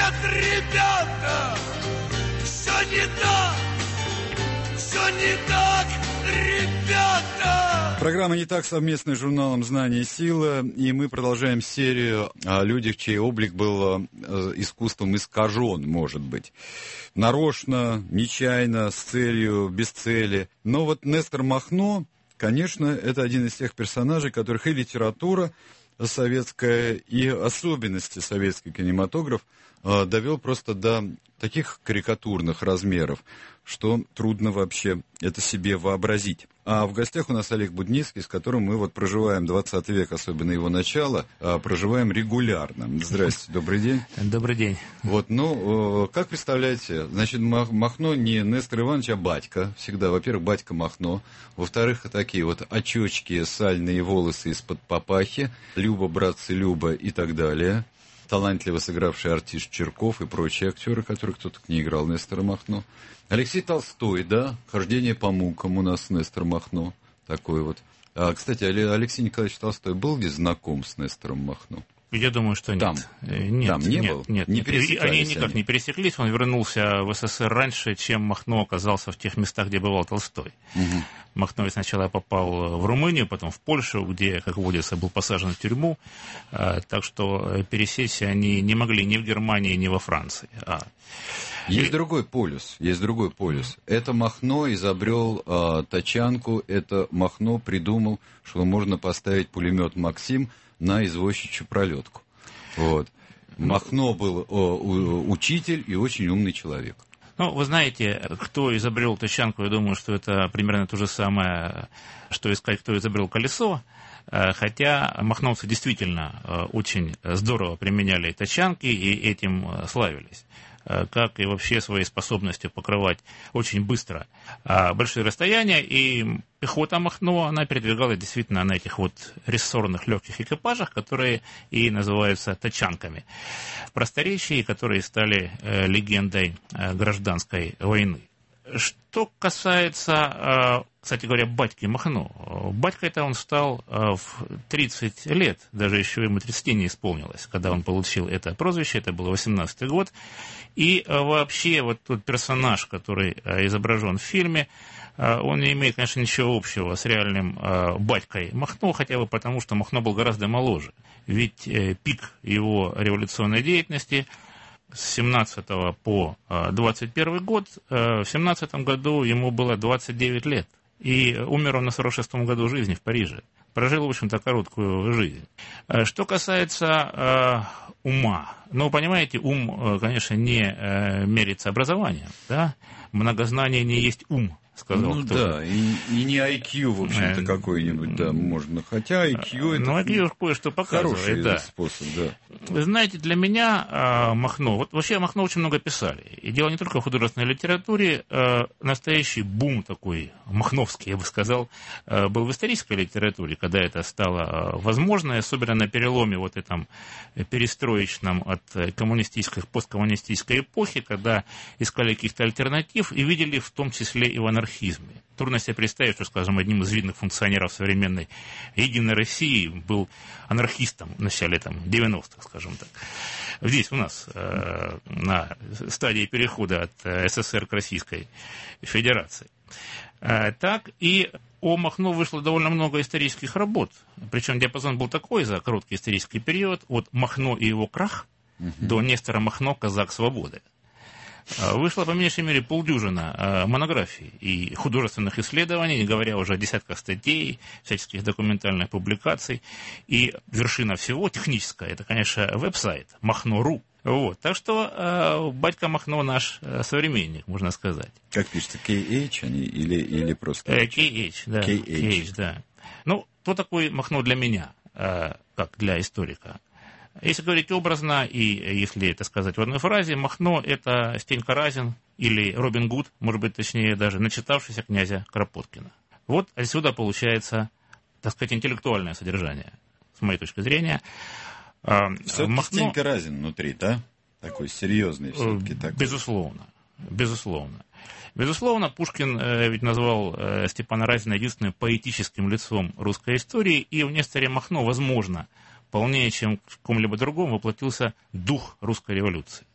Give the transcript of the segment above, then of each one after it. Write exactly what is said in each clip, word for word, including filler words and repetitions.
нет, ребята, все не так, все не так, ребята. Программа «Не так» совместно с журналом «Знание и сила», и мы продолжаем серию о людях, чей облик был искусством искажен, может быть. Нарочно, нечаянно, с целью, без цели. Но вот Нестор Махно, конечно, это один из тех персонажей, которых и литература советская, и особенности советский кинематограф э, довел просто до таких карикатурных размеров, что трудно вообще это себе вообразить. А в гостях у нас Олег Будницкий, с которым мы вот проживаем двадцатый век, особенно его начало, а проживаем регулярно. Здрасте, добрый день. Добрый день. Вот, ну, как представляете, значит, Махно не Нестор Иванович, а батька всегда. Во-первых, батька Махно. Во-вторых, такие вот очечки, сальные волосы из-под папахи, Люба, братцы, Люба и так далее. Талантливо сыгравший артист Черков и прочие актеры, которые кто-то не играл Нестора Махно. Алексей Толстой, да, «Хождение по мукам» у нас Нестор Махно, такой вот. А, кстати, Алексей Николаевич Толстой был ли знаком с Нестором Махно? Я думаю, что нет. Там, нет, Там не нет, был? Нет, не нет. Они никак они. не пересеклись. Он вернулся в СССР раньше, чем Махно оказался в тех местах, где бывал Толстой. Угу. Махно сначала попал в Румынию, потом в Польшу, где, как водится, был посажен в тюрьму. Так что пересечься они не могли ни в Германии, ни во Франции. А... Есть и... другой полюс, есть другой полюс. Это Махно изобрел э, тачанку, это Махно придумал, что можно поставить пулемет «Максим» на извозчичью пролетку. Вот. Махно был о, у, учитель и очень умный человек. Ну, вы знаете, кто изобрел тачанку, я думаю, что это примерно то же самое, что искать, кто изобрел колесо. Хотя махновцы действительно очень здорово применяли тачанки и этим славились, как и вообще своей способностью покрывать очень быстро большие расстояния. И пехота Махно, она передвигалась действительно на этих вот рессорных легких экипажах, которые и называются тачанками в просторечии, которые стали легендой гражданской войны. Что касается, кстати говоря, батьки Махно. Батька-то он стал в тридцать лет, даже еще ему тридцати не исполнилось, когда он получил это прозвище, это был восемнадцатый год. И вообще вот тот персонаж, который изображен в фильме, он не имеет, конечно, ничего общего с реальным батькой Махно, хотя бы потому, что Махно был гораздо моложе. Ведь пик его революционной деятельности с семнадцатого по двадцать первый год, в семнадцатом году ему было двадцать девять лет. И умер он на сорок шестом году жизни в Париже. Прожил, в общем-то, короткую жизнь. Что касается э, ума. Ну, понимаете, ум, конечно, не э, мерится образованием. Да? Многознание не есть ум, сказал ну, кто-то. Да, и, и не ай кью, в общем-то, э, какой-нибудь, да, можно. Хотя ай кью это... Ну, ай кью кое-что показывает, хороший да. способ, да. Вы знаете, для меня э, Махно... Вот вообще Махно очень много писали. И дело не только в художественной литературе. Э, настоящий бум такой, махновский, я бы сказал, э, был в исторической литературе, когда это стало э, возможно, особенно на переломе вот этом перестроечном от коммунистической к посткоммунистической эпохи, когда искали каких-то альтернатив и видели в том числе и в анархизме. Трудно себе представить, что, скажем, одним из видных функционеров современной Единой России был анархистом в начале там, девяностых, скажем так. Здесь у нас э, на стадии перехода от СССР к Российской Федерации. Э, так и о Махно вышло довольно много исторических работ. Причем диапазон был такой за короткий исторический период, от Махно и его крах угу. до Нестора Махно «Казак свободы». Вышло по меньшей мере полдюжина монографий и художественных исследований, не говоря уже о десятках статей, всяческих документальных публикаций. И вершина всего техническая, это, конечно, веб-сайт Махно точка ру. Вот. Так что э, батька Махно наш э, современник, можно сказать. Как пишется, кей эйч они или, или просто... Э, кей эйч, да. кей эйч. кей эйч, да. Ну, кто такой Махно для меня, э, как для историка? Если говорить образно, и если это сказать в одной фразе, Махно – это Стенька Разин или Робин Гуд, может быть, точнее даже, начитавшийся князя Кропоткина. Вот отсюда получается, так сказать, интеллектуальное содержание, с моей точки зрения. Все-таки Махно... Стенька Разин внутри, да? Такой серьезный все-таки. Такой. Безусловно, безусловно. Безусловно, Пушкин э, ведь назвал э, Степана Разина единственным поэтическим лицом русской истории, и в Несторе Махно, возможно, полнее, чем в ком-либо другом, воплотился дух русской революции.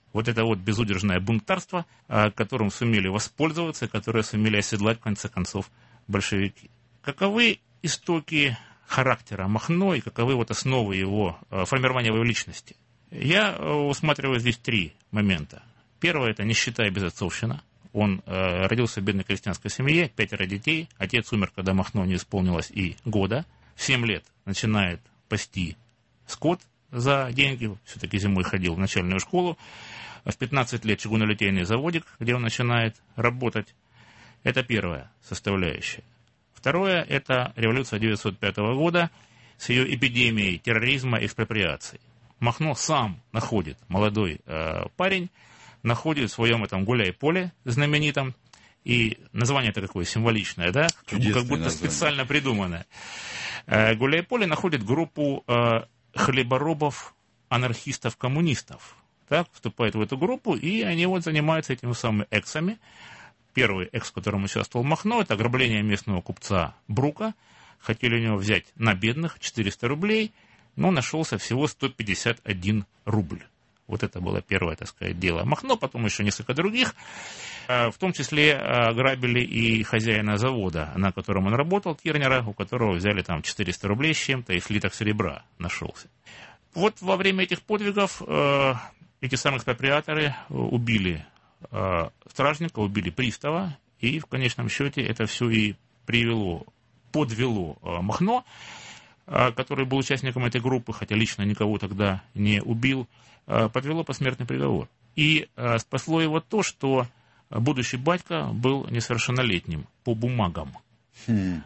Вот это вот безудержное бунтарство, которым сумели воспользоваться, которое сумели оседлать, в конце концов, большевики. Каковы истоки характера Махно и каковы вот основы его формирования его личности? Я усматриваю здесь три момента. Первое – это нищета и безотцовщина. Он э, родился в бедной крестьянской семье, пятеро детей. Отец умер, когда Махно не исполнилось и года. В семь лет начинает пасти скот за деньги. Все-таки зимой ходил в начальную школу. В пятнадцать лет чугунолитейный заводик, где он начинает работать. Это первая составляющая. Второе – это революция тысяча девятьсот пятого года с ее эпидемией терроризма и экспроприации. Махно сам находит, молодой э, парень, находит в своем этом гуляй-поле знаменитом, и название это какое символичное, да? Чудесное как будто название. Специально придуманное. Э, гуляй-поле находит группу э, хлеборобов, анархистов-коммунистов. Так, вступает в эту группу, и они вот занимаются этими самыми эксами. Первый экс, в котором участвовал Махно, это ограбление местного купца Брука. Хотели у него взять на бедных четыреста рублей, но нашелся всего сто пятьдесят один рубль. Вот это было первое, так сказать, дело Махно, потом еще несколько других. В том числе ограбили и хозяина завода, на котором он работал, Кирнера, у которого взяли там четыреста рублей с чем-то, и слиток серебра нашелся. Вот во время этих подвигов эти самые экспроприаторы убили стражника, убили пристава, и в конечном счете это все и привело, подвело Махно, который был участником этой группы, хотя лично никого тогда не убил, подвело посмертный приговор. И спасло его то, что будущий батька был несовершеннолетним по бумагам. Хм.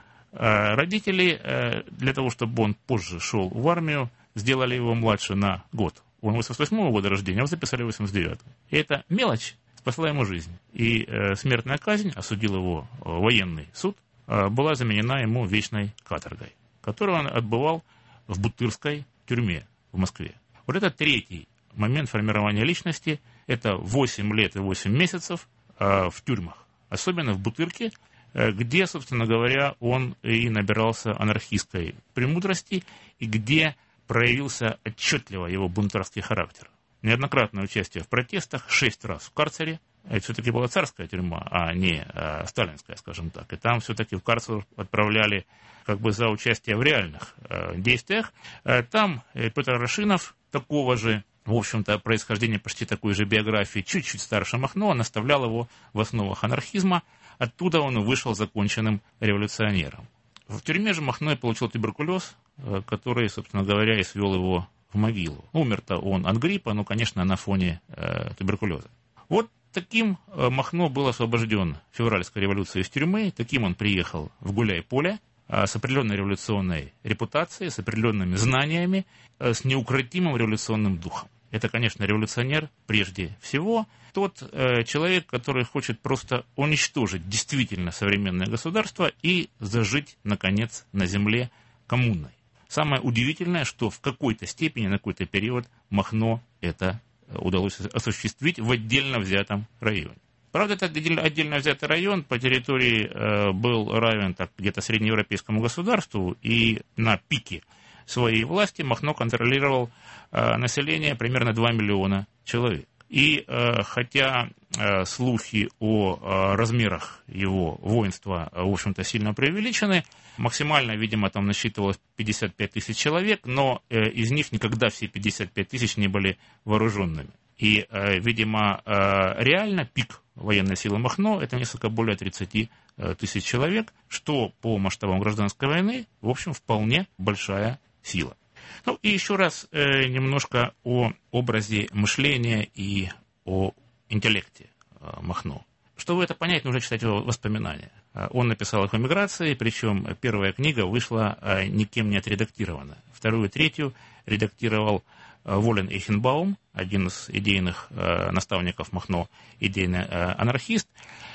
Родители, для того, чтобы он позже шел в армию, сделали его младше на год. Он восемьдесят восьмого года рождения, а его записали в восемьдесят девятом. И эта мелочь спасла ему жизнь. И э, смертная казнь, осудил его э, военный суд, э, была заменена ему вечной каторгой, которую он отбывал в Бутырской тюрьме в Москве. Вот это третий момент формирования личности. Это восемь лет и восемь месяцев э, в тюрьмах. Особенно в Бутырке, э, где, собственно говоря, он и набирался анархистской премудрости, и где проявился отчетливо его бунтарский характер. Неоднократное участие в протестах, шесть раз в карцере. Это все-таки была царская тюрьма, а не э, сталинская, скажем так. И там все-таки в карцер отправляли как бы за участие в реальных э, действиях. Э, там э, Петр Рашинов, такого же, в общем-то, происхождения почти такой же биографии, чуть-чуть старше Махно, наставлял его в основах анархизма. Оттуда он вышел законченным революционером. В тюрьме же Махно получил туберкулез, который, собственно говоря, и свел его в могилу. Умер-то он от гриппа, но, конечно, на фоне э, туберкулеза. Вот таким э, Махно был освобожден февральской революцией из тюрьмы, таким он приехал в Гуляй-Поле, э, с определенной революционной репутацией, с определенными знаниями, э, с неукротимым революционным духом. Это, конечно, революционер прежде всего, тот э, человек, который хочет просто уничтожить действительно современное государство и зажить, наконец, на земле коммунной. Самое удивительное, что в какой-то степени, на какой-то период Махно это удалось осуществить в отдельно взятом районе. Правда, этот отдельно взятый район по территории э, был равен так, где-то среднеевропейскому государству, и на пике своей власти Махно контролировал э, население примерно два миллиона человек. И э, хотя э, слухи о э, размерах его воинства, э, в общем-то, сильно преувеличены, максимально, видимо, там насчитывалось пятьдесят пять тысяч человек, но э, из них никогда все пятьдесят пять тысяч не были вооруженными. И, э, видимо, э, реально пик военной силы Махно – это несколько более тридцать тысяч человек, что по масштабам гражданской войны, в общем, вполне большая сила. Ну и еще раз э, немножко о образе мышления и о интеллекте э, Махно. Чтобы это понять, нужно читать его воспоминания. Он написал их в эмиграции, причем первая книга вышла э, никем не отредактирована. Вторую и третью редактировал э, Волен Эйхенбаум, один из идейных э, наставников Махно, идейный э, анархист.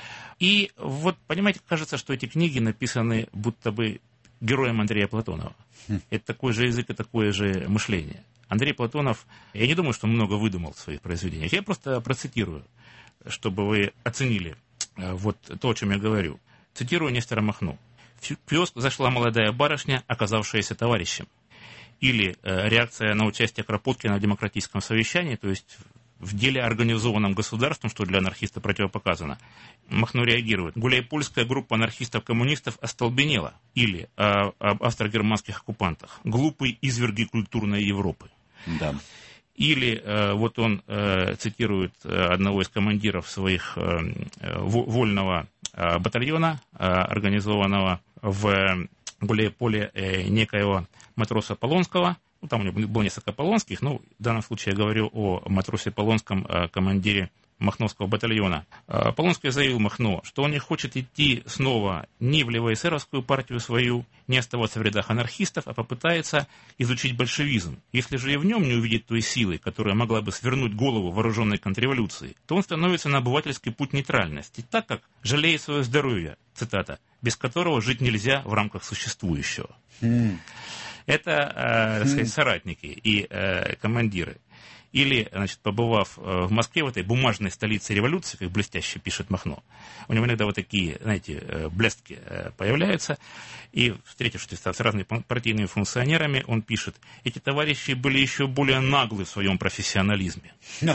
И вот, понимаете, кажется, что эти книги написаны будто бы героем Андрея Платонова. Это такой же язык и такое же мышление. Андрей Платонов, я не думаю, что он много выдумал в своих произведениях. Я просто процитирую, чтобы вы оценили вот то, о чем я говорю. Цитирую Нестора Махно. «В киоск зашла молодая барышня, оказавшаяся товарищем». Или э, реакция на участие Кропоткина в демократическом совещании, то есть в деле организованном государством, что для анархиста противопоказано. Махно реагирует. Гуляйпольская группа анархистов-коммунистов остолбенела. Или э, об австро-германских оккупантах. Глупые изверги культурной Европы. Да. Или э, вот он э, цитирует э, одного из командиров своих э, вольного э, батальона, э, организованного в Гуляйполе э, некоего матроса Полонского. Ну, там у него было несколько полонских, но в данном случае я говорю о матросе Полонском, э, командире Махновского батальона. Э, Полонский заявил Махно, что он не хочет идти снова ни в левоэсеровскую партию свою, не оставаться в рядах анархистов, а попытается изучить большевизм. Если же и в нем не увидит той силы, которая могла бы свернуть голову вооруженной контрреволюции, то он становится на обывательский путь нейтральности, так как жалеет свое здоровье, цитата, без которого жить нельзя в рамках существующего. Mm. Это, э, так сказать, mm. соратники и э, командиры. Или, значит, побывав в Москве, в этой бумажной столице революции, как блестяще пишет Махно, у него иногда вот такие, знаете, блестки появляются, и, встретившись с разными партийными функционерами, он пишет, эти товарищи были еще более наглы в своем профессионализме.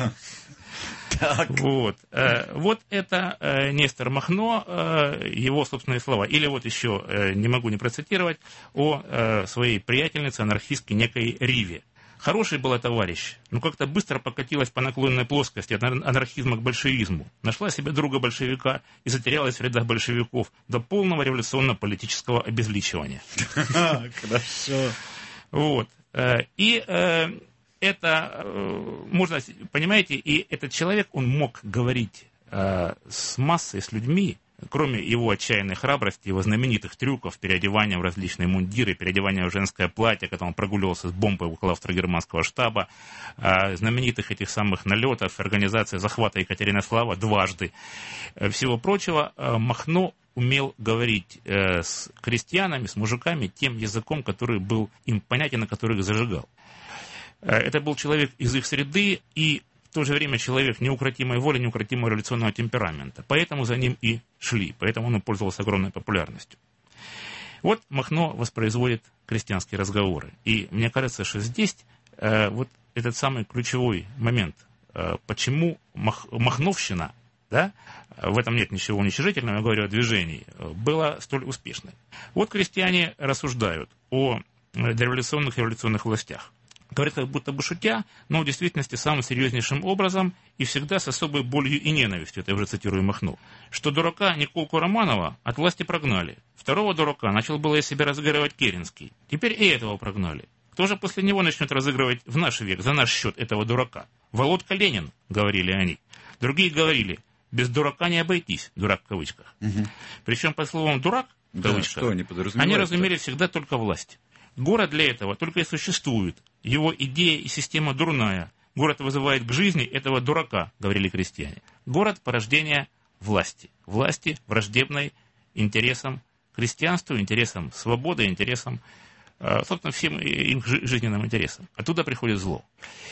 Так. Вот. Вот это Нестор Махно, его собственные слова. Или вот еще, не могу не процитировать, о своей приятельнице анархистке некой Риве. Хороший был товарищ, но как-то быстро покатилась по наклонной плоскости от анархизма к большевизму. Нашла себе друга-большевика и затерялась в рядах большевиков до полного революционно-политического обезличивания. Хорошо. Вот. И это, можно, понимаете, и этот человек, он мог говорить с массой, с людьми, кроме его отчаянной храбрости, его знаменитых трюков, переодевания в различные мундиры, переодевания в женское платье, когда он прогуливался с бомбой около австро-германского штаба, знаменитых этих самых налетов, организации захвата Екатеринослава дважды, всего прочего, Махно умел говорить с крестьянами, с мужиками тем языком, который был им понятен, на который их зажигал. Это был человек из их среды и в то же время человек неукротимой воли, неукротимого революционного темперамента. Поэтому за ним и шли, поэтому он пользовался огромной популярностью. Вот Махно воспроизводит крестьянские разговоры. И мне кажется, что здесь э, вот этот самый ключевой момент, э, почему мах, махновщина, да, в этом нет ничего уничижительного, я говорю о движении, была столь успешной. Вот крестьяне рассуждают о дореволюционных и революционных властях. Говорят, как будто бы шутя, но в действительности самым серьезнейшим образом и всегда с особой болью и ненавистью, это я уже цитирую Махно, что дурака Николку Романова от власти прогнали. Второго дурака начал было из себя разыгрывать Керенский. Теперь и этого прогнали. Кто же после него начнет разыгрывать в наш век, за наш счет этого дурака? Володька Ленин, говорили они. Другие говорили, без дурака не обойтись, дурак в кавычках. Угу. Причем под словом дурак, в кавычках, да, что они подразумевают, они разумели всегда только власть. Город для этого только и существует. Его идея и система дурная. Город вызывает к жизни этого дурака, говорили крестьяне. Город – порождение власти. Власти, враждебной интересам крестьянству, интересам свободы, интересам, собственно, всем им жизненным интересам. Оттуда приходит зло.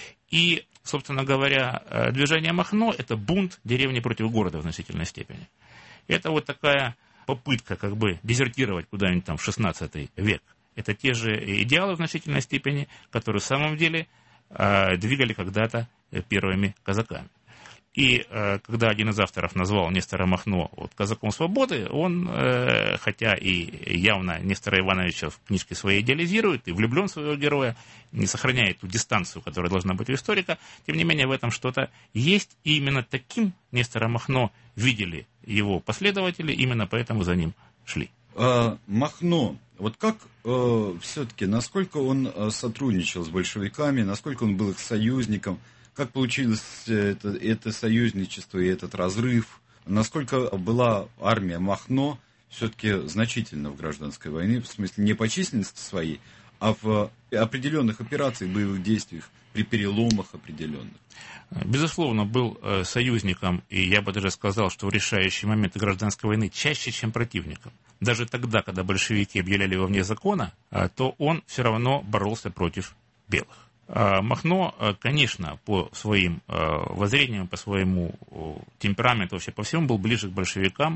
И, собственно говоря, движение Махно – это бунт деревни против города в значительной степени. Это вот такая попытка как бы дезертировать куда-нибудь там в шестнадцатый век. Это те же идеалы в значительной степени, которые в самом деле э, двигали когда-то первыми казаками. И э, когда один из авторов назвал Нестора Махно вот, казаком свободы, он, э, хотя и явно Нестора Ивановича в книжке своей идеализирует и влюблен в своего героя, не сохраняет ту дистанцию, которая должна быть у историка, тем не менее в этом что-то есть. И именно таким Нестора Махно видели его последователи, именно поэтому за ним шли. А, Махно, вот как э, все-таки, насколько он э, сотрудничал с большевиками, насколько он был их союзником, как получилось это, это союзничество и этот разрыв, насколько была армия Махно все-таки значительна в гражданской войне, в смысле не по численности своей, а в определенных операциях, боевых действиях, при переломах определенных. Безусловно, был союзником, и я бы даже сказал, что в решающие моменты гражданской войны чаще, чем противником. Даже тогда, когда большевики объявляли его вне закона, то он все равно боролся против белых. Махно, конечно, по своим воззрениям, по своему темпераменту, вообще по всему, был ближе к большевикам,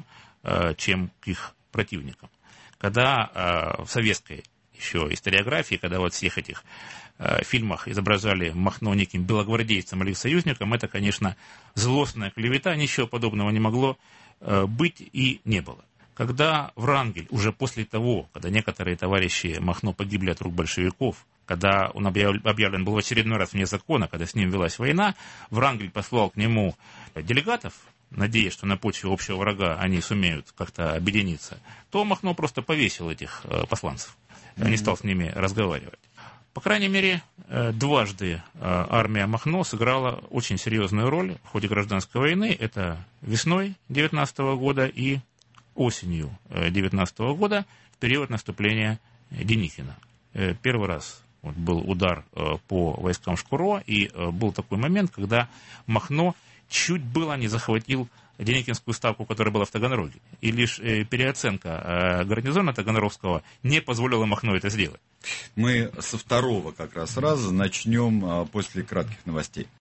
чем к их противникам. Когда в советской еще историографии, когда вот всех этих в фильмах изображали Махно неким белогвардейцем или союзником, это, конечно, злостная клевета, ничего подобного не могло быть и не было. Когда Врангель, уже после того, когда некоторые товарищи Махно погибли от рук большевиков, когда он объявлен был в очередной раз вне закона, когда с ним велась война, Врангель послал к нему делегатов, надеясь, что на почве общего врага они сумеют как-то объединиться, то Махно просто повесил этих посланцев, mm-hmm. не стал с ними разговаривать. По крайней мере, дважды армия Махно сыграла очень серьезную роль в ходе гражданской войны. Это весной девятнадцатого года и осенью девятнадцатого года, в период наступления Деникина. Первый раз вот был удар по войскам Шкуро, и был такой момент, когда Махно чуть было не захватил Деникинскую ставку, которая была в Таганроге. И лишь переоценка гарнизона Таганрогского не позволила Махно это сделать. Мы со второго как раз раза начнем после кратких новостей.